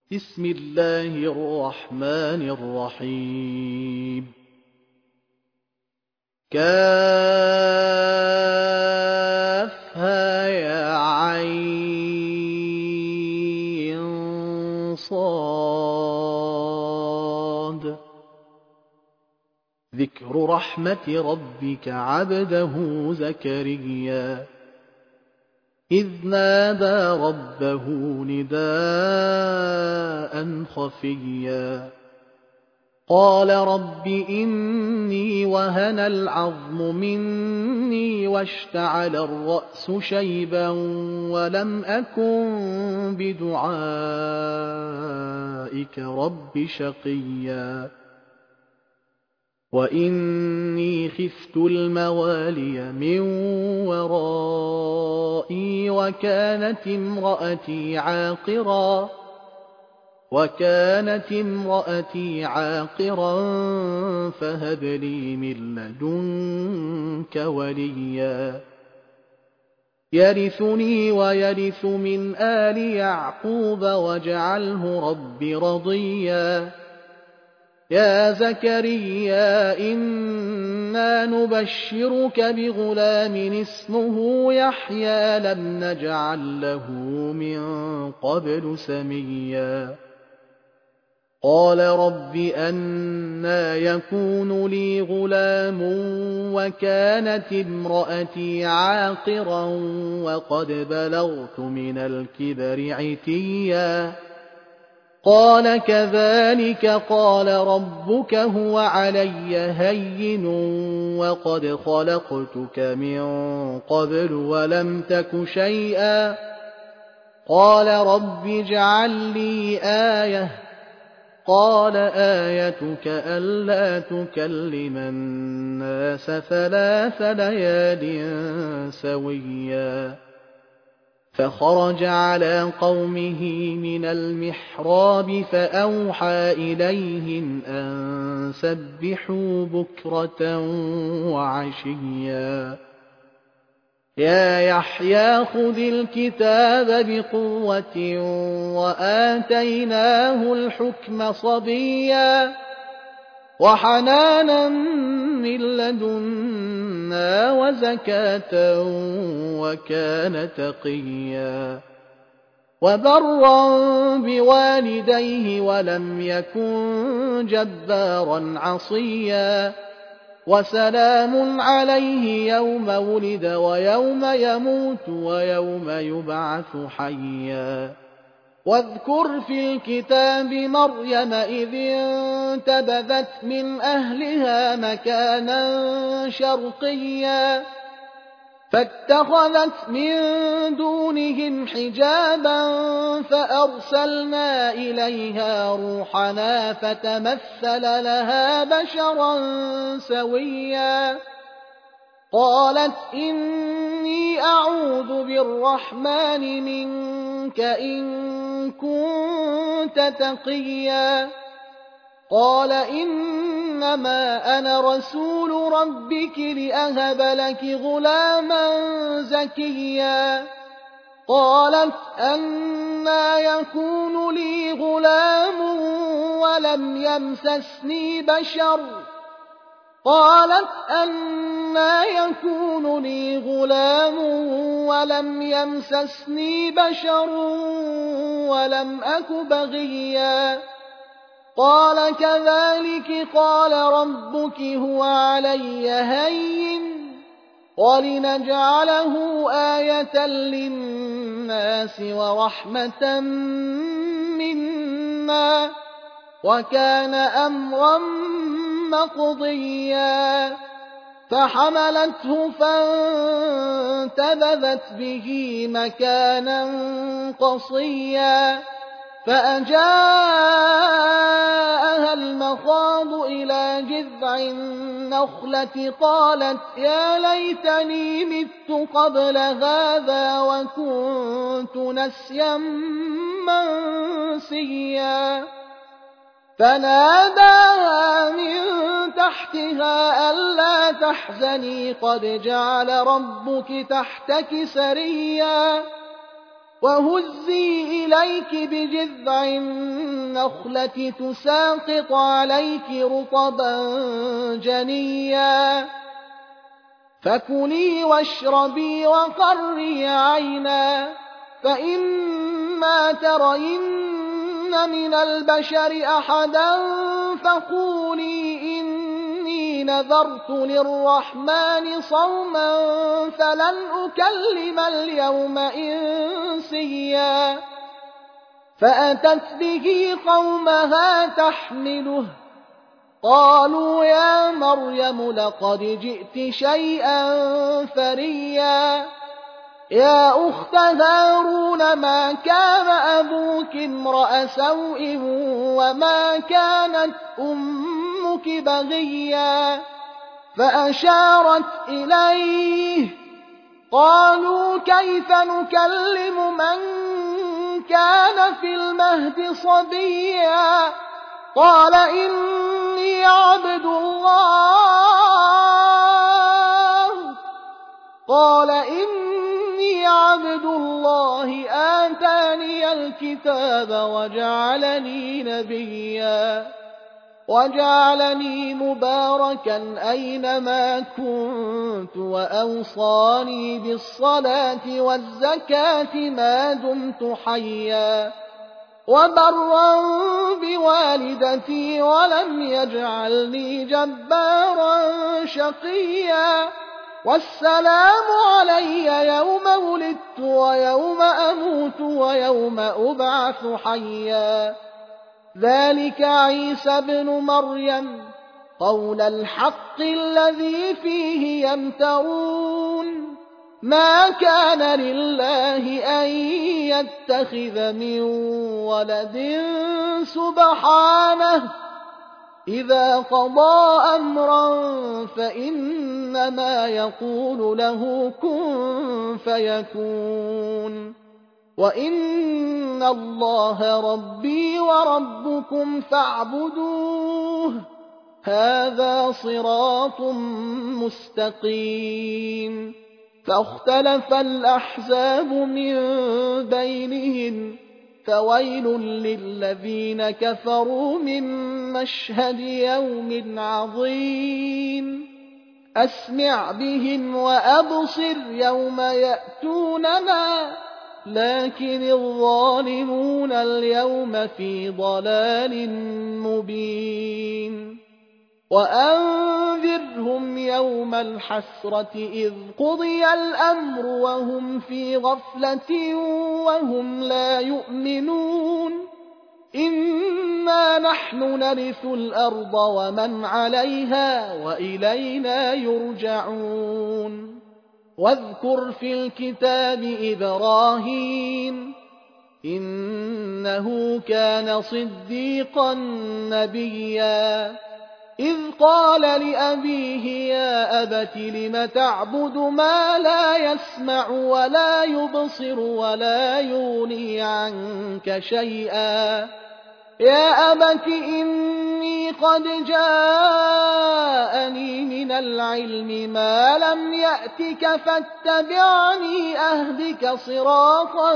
بسم الله الرحمن الرحيم كافها يا عين صاد ذكر رحمة ربك عبده زكريا إذ نادى ربه نداء خفيا قال رب إني وهن العظم مني واشتعل الرأس شيبا ولم أكن بدعائك رب شقيا وإني خفت الموالي من ورائي وكانت امرأتي عاقرا فهب لي من لدنك وليا يرثني ويرث من آل يعقوب واجعله رب رضيا يا زكريا إنا نبشرك بغلام اسمه يحيى لم نجعل له من قبل سميا قال رب أنى يكون لي غلام وكانت امرأتي عاقرا وقد بلغت من الكبر عتيا قال كذلك قال ربك هو علي هين وقد خلقتك من قبل ولم تك شيئا قال رب اجعل لي آية قال آيتك ألا تكلم الناس 3 ليال سويا فخرج على قومه من المحراب فأوحى إليهم أن سبحوا بكرة وعشيا يا يحيى خذ الكتاب بقوة وآتيناه الحكم صبيا وحنانا من لدنا وزكاة وكان تقيا وبرا بوالديه ولم يكن جبارا عصيا وسلام عليه يوم ولد ويوم يموت ويوم يبعث حيا واذكر في الكتاب مريم إذ انتبذت من أهلها مكانا شرقيا فاتخذت من دونهم حجابا فأرسلنا إليها روحنا فتمثل لها بشرا سويا قالت إني أعوذ بالرحمن منك إن كنت تقيا قال إنما أنا رسول ربك لأهب لك غلاما زكيا قالت أنى يكون لي غلام ولم يمسسني بشر قالت أنى يكون لي غلام ولم يمسسني بشر ولم أك بغيا قال كذلك قال ربك هو علي هين ولنجعله آية للناس ورحمة منا وكان أمرا مقضيا فحملته فانتبذت به مكانا قصيا فأجاءها المخاض إلى جذع النخلة قالت يا ليتني مت قبل هذا وكنت نسيا منسيا فناداها من تحتها ألا تحزني قد جعل ربك تحتك سريا وهزي إليك بجذع النخلة تساقط عليك رطبا جنيا فكلي واشربي وقري عينا فإما ترين من البشر أحدا فقولي إني نذرت للرحمن صوما فلن أكلم اليوم إنسيا فأتت به قومها تحمله قالوا يا مريم لقد جئت شيئا فريا يا أخت هارون ما كان أبوك امرأ سوء وما كانت أمك بغيا فأشارت إليه قالوا كيف نكلم من كان في المهد صبيا قال إني عبد الله آتاني الكتاب وجعلني نبيا وجعلني مباركا أينما كنت وأوصاني بالصلاة والزكاة ما دمت حيا وبرا بوالدتي ولم يجعلني جبارا شقيا والسلام علي يوم ولدت ويوم أموت ويوم أبعث حيا ذلك عيسى ابن مريم قول الحق الذي فيه يمترون ما كان لله أن يتخذ من ولد سبحانه إذا قضى أمرا فإنما يقول له كن فيكون وإن الله ربي وربكم فاعبدوه هذا صراط مستقيم فاختلف الأحزاب من بينهم فويل للذين كفروا من مشهد يوم عظيم أسمع بهم وأبصر يوم يأتوننا لكن الظالمون اليوم في ضلال مبين وأنذرهم يوم الحسرة إذ قضي الأمر وهم في غفلة وهم لا يؤمنون إنا نحن نرث الأرض ومن عليها وإلينا يرجعون واذكر في الكتاب إبراهيم إنه كان صديقا نبيا إذ قال لأبيه يا أبت لم تعبد ما لا يسمع ولا يبصر ولا يغني عنك شيئا يا أبت إني قد جاءني من العلم ما لم يأتك فاتبعني أهدك صراطا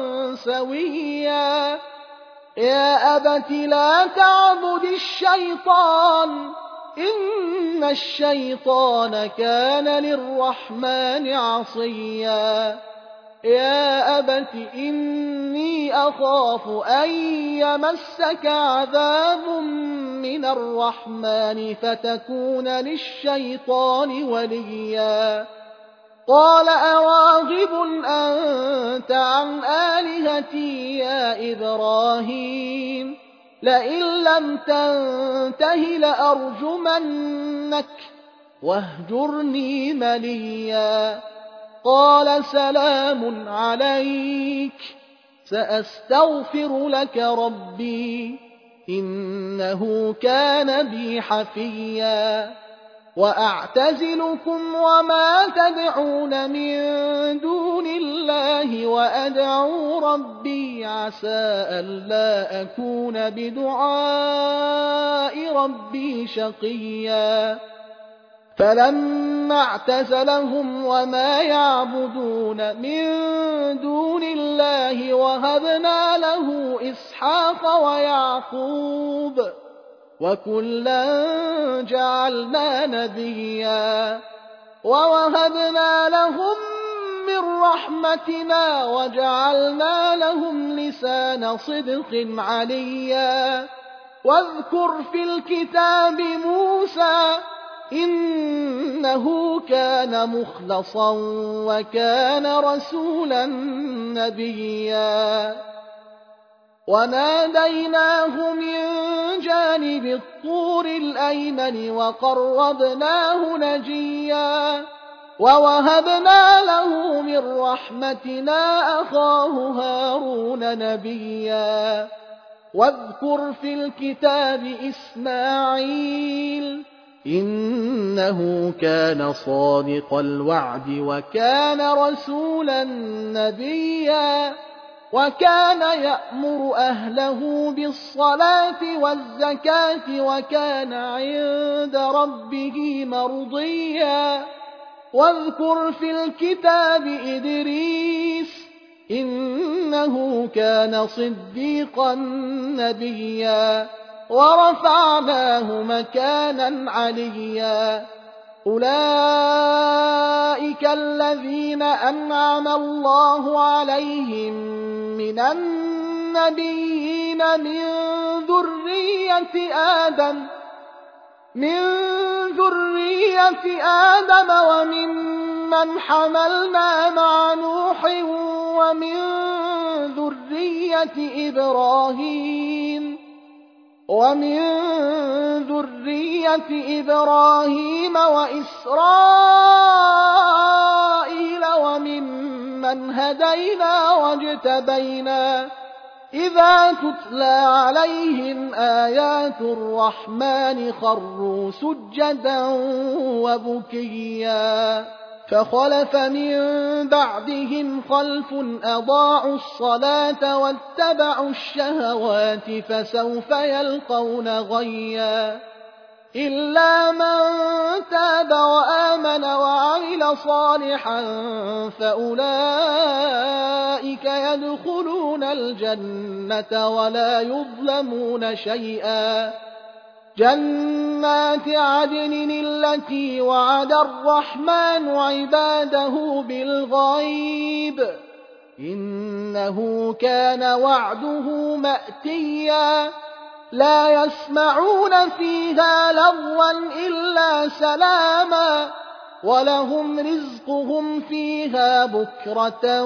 سويا يا أبت لا تعبد الشيطان إن الشيطان كان للرحمن عصيا يا أبت إني أخاف أن يمسك عذاب من الرحمن فتكون للشيطان وليا قال أراغب أنت عن آلهتي يا إبراهيم لئن لم تنته لأرجمنك واهجرني مليا قال سلام عليك سأستغفر لك ربي إنه كان بي حفيا وأعتزلكم وما تدعون من دون الله وأدعو ربي عسى ألا أكون بدعاء ربي شقيا فلما اعتزلهم وما يعبدون من دون الله وهبنا له إسحاق ويعقوب وكلا جعلنا نبيا ووهبنا لهم من رحمتنا وجعلنا لهم لسان صدق عليا واذكر في الكتاب موسى إنه كان مخلصا وكان رسولا نبيا وناديناه من جانب الطور الأيمن وقربناه نجيا ووهبنا له من رحمتنا أخاه هارون نبيا واذكر في الكتاب إسماعيل إنه كان صادق الوعد وكان رسولا نبيا وكان يأمر أهله بالصلاة والزكاة وكان عند ربه مرضيا واذكر في الكتاب إدريس إنه كان صديقا نبيا ورفعناه مكانا عليا أولئك الذين أنعم الله عليهم من النبيين من ذرية آدم وممن حملنا مع نوح ومن ذرية إبراهيم وإسرائيل وممن هدينا واجتبينا إذا تتلى عليهم آيات الرحمن خروا سجدا وبكيا فخلف من بعدهم خلف أضاعوا الصلاة واتبعوا الشهوات فسوف يلقون غيا إلا من تاب وآمن وعمل صالحا فأولئك يدخلون الجنة ولا يظلمون شيئا جنات عدن التي وعد الرحمن عباده بالغيب إنه كان وعده مأتيا لا يسمعون فيها لغوا إلا سلاما ولهم رزقهم فيها بكرة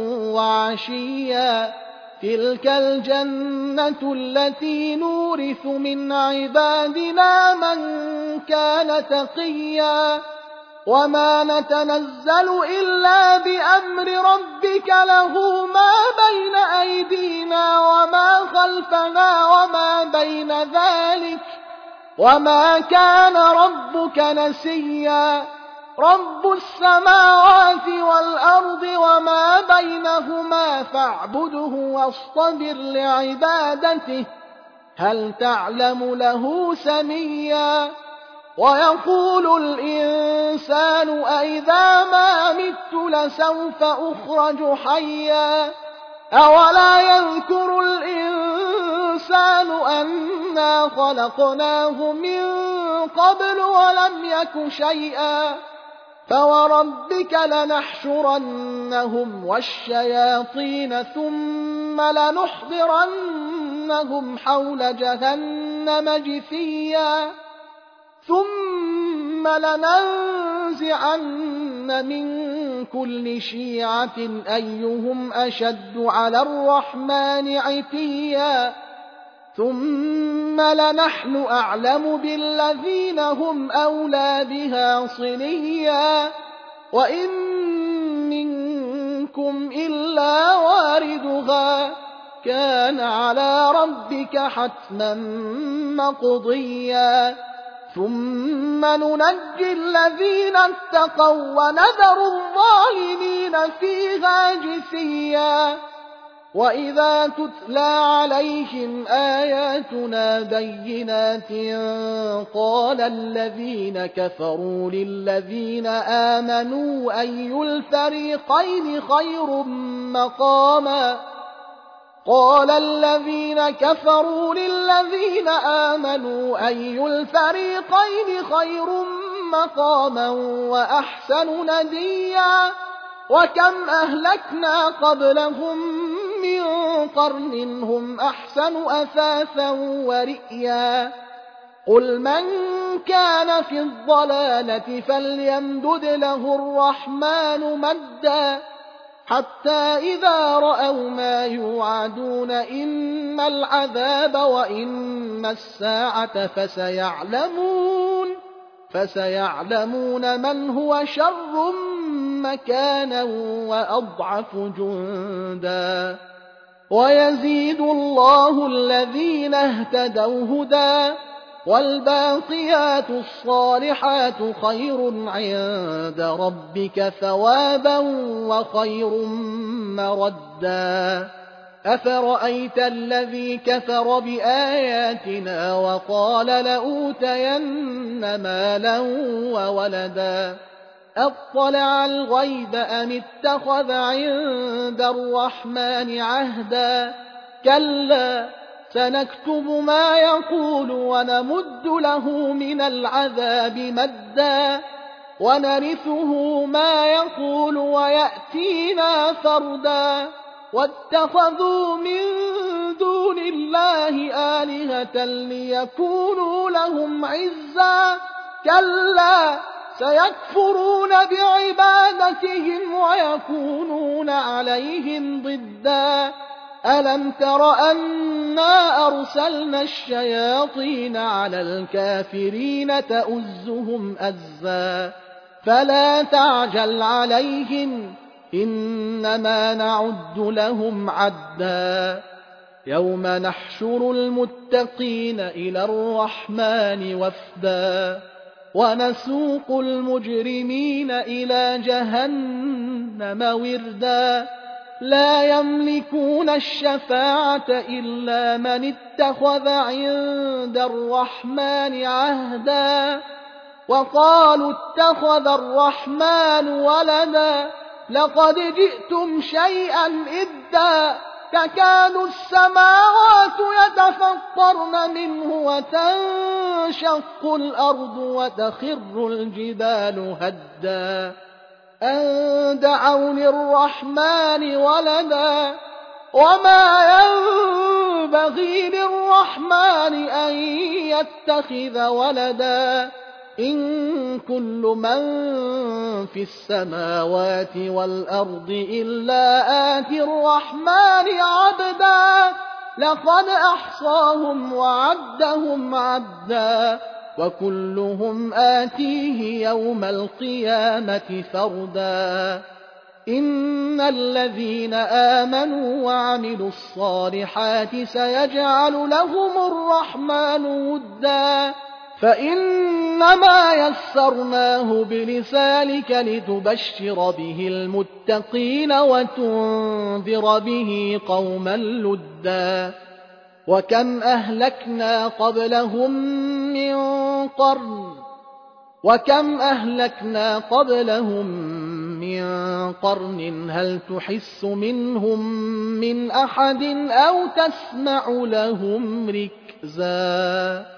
وعشيا تلك الجنة التي نورث من عبادنا من كان تقيا وما نتنزل إلا بأمر ربك له ما بين أيدينا وما خلفنا وما بين ذلك وما كان ربك نسيا رب السماوات والأرض وما بينهما فاعبده واصطبر لعبادته هل تعلم له سميا ويقول الإنسان أئذا ما مت لسوف أخرج حيا أولا يذكر الإنسان أنا خلقناه من قبل ولم يك شيئا فوربك لنحشرنهم والشياطين ثم لنحضرنهم حول جهنم جثيا ثم لننزعن من كل شيعة أيهم أشد على الرحمن عتيا ثم لنحن أعلم بالذين هم أولى بها صليا وإن منكم إلا واردها كان على ربك حتما مقضيا ثم ننجي الذين اتقوا ونذر الظالمين فيها جثيا وإذا تتلى عليهم آياتنا بينات قال الذين كفروا للذين آمنوا أي الفريقين خير مقاما قال الذين كفروا للذين آمنوا أي الفريقين خير مقاما وأحسن نديا وكم أهلكنا قبلهم من قرن هم أحسن أثاثا ورئيا قل من كان في الضلالة فليمدد له الرحمن مدا حتى إذا رأوا ما يوعدون إما العذاب وإما الساعة فسيعلمون من هو شر مكانا وأضعف جندا ويزيد الله الذين اهتدوا هدى والباقيات الصالحات خير عند ربك ثوابا وخير مردا أفرأيت الذي كفر بآياتنا وقال لأوتين مالا وولدا أطلع الغيب أم اتخذ عند الرحمن عهدا كلا سنكتب ما يقول ونمد له من العذاب مدا ونرثه ما يقول ويأتينا فردا واتخذوا من دون الله آلهة ليكونوا لهم عزا كلا سيكفرون بعبادتهم ويكونون عليهم ضدا ألم تر أنا أرسلنا الشياطين على الكافرين تؤزهم أزا فلا تعجل عليهم إنما نعد لهم عدا يوم نحشر المتقين إلى الرحمن وفدا ونسوق المجرمين إلى جهنم وردا لا يملكون الشفاعة إلا من اتخذ عند الرحمن عهدا وقالوا اتخذ الرحمن ولدا لقد جئتم شيئا إدا تكاد السماوات يتفطرن منه وتنشق الأرض وتخر الجبال هدا أن دعوا للرحمن ولدا وما ينبغي للرحمن أن يتخذ ولدا إن كل من في السماوات والأرض إلا آتي الرحمن عبدا لقد أحصاهم وعدهم عدا وكلهم آتيه يوم القيامة فردا إن الذين آمنوا وعملوا الصالحات سيجعل لهم الرحمن ودا فإنما يسرناه بلسانك لتبشر به المتقين وتنذر به قوما لدا وكم أهلكنا قبلهم من قرن هل تحس منهم من أحد أو تسمع لهم ركزا